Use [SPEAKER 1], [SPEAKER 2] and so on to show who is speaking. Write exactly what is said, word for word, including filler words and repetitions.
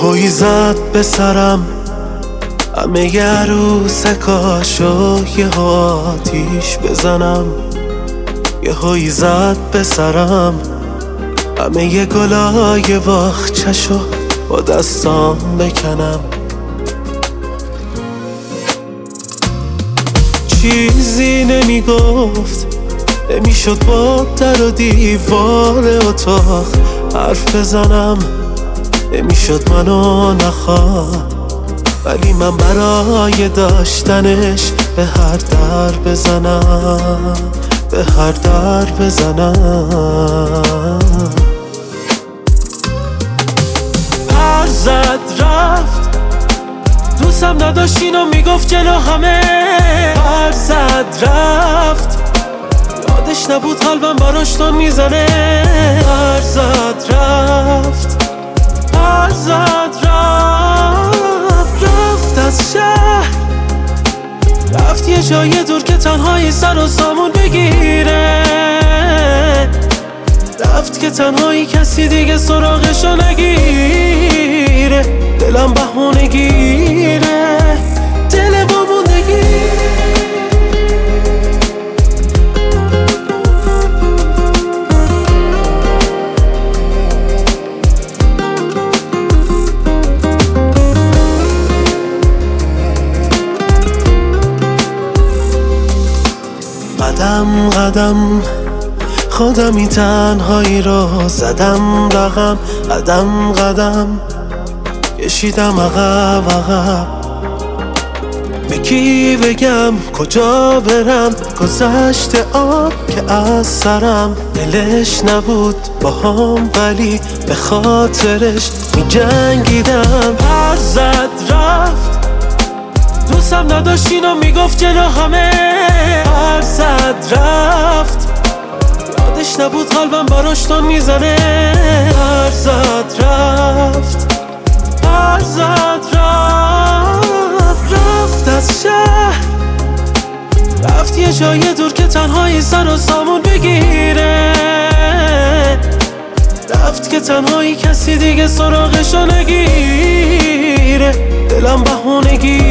[SPEAKER 1] یهویی زد به سرم همه عروسکاشو، یهو آتیش بزنم. یهویی زد به سرم همه گلای باغچه‌شو با دستام بکنم. چیزی نمیگفت، نمیشد با در و دیوار اتاق حرف بزنم، نمیشد منو نخواد، ولی من برای داشتنش به هر در بزنم، به هر در بزنم. پر زد رفت، دوستم نداشت اینو میگفت جلو همه. پر زد رفت، یادش نبود قلبم براش تون میزنه. پر زد رفت، پر زد رفت، رفت از شهر، رفت یه جای دور که تنهایی سر و سامون بگیره. رفت که تنهایی کسی دیگه سراغشو نگیره. دلم بهونه گیره، دل بموندگی. قدم قدم خودمی تنهایی رو زدم رقم. قدم قدم کشیدم عقب عقب. به کی بگم کجا برم، گذشته آب که از سرم. دلش نبود با هم ولی به خاطرش می جنگیدم. پر زد رفت، دوستم نداشت اینو میگفت جلو همه. پر زد رفت، یادش نبود قلبم براش تون میزنه. پر زد رفت، پر زد رفت، رفت از شهر، رفت یه جای دور که تنهایی سر و سامون بگیره. رفت که تنهایی کسی دیگه سراغشو نگیره. دلم بهونه گیره.